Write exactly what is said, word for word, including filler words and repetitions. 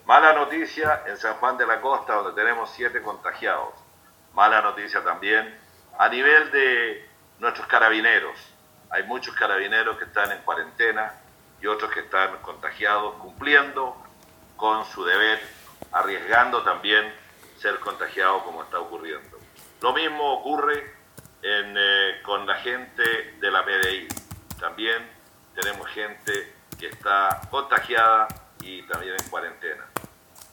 Mala noticia en San Juan de la Costa, donde tenemos siete contagiados. Mala noticia también a nivel de nuestros carabineros. Hay muchos carabineros que están en cuarentena y otros que están contagiados, cumpliendo con su deber, arriesgando también ser contagiados como está ocurriendo. Lo mismo ocurre en, eh, con la gente de la P D I. También tenemos gente que está contagiada y también en cuarentena.